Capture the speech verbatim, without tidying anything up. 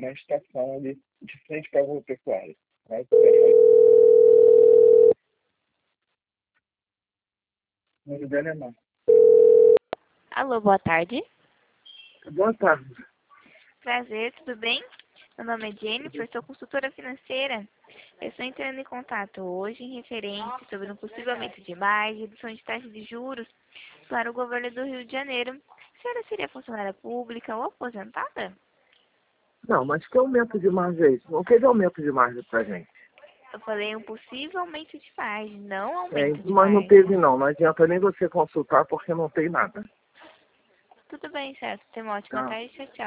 uma estação ali de frente para a agropecuária. Mas, o dela é má. Alô, boa tarde. Boa tarde. Prazer, tudo bem? Meu nome é Jennifer, sou consultora financeira. Eu estou entrando em contato hoje em referente sobre um possível aumento de margem e redução de taxa de juros para o governo do Rio de Janeiro. A senhora seria funcionária pública ou aposentada? Não, mas que aumento de margem é isso? Não teve aumento de margem pra gente. Eu falei um possível aumento de margem, não É, aumento de mas não margem. teve não, não adianta nem você consultar porque não tem nada. Tudo bem, certo. Tenha uma ótima Tá? tarde, tchau, tchau.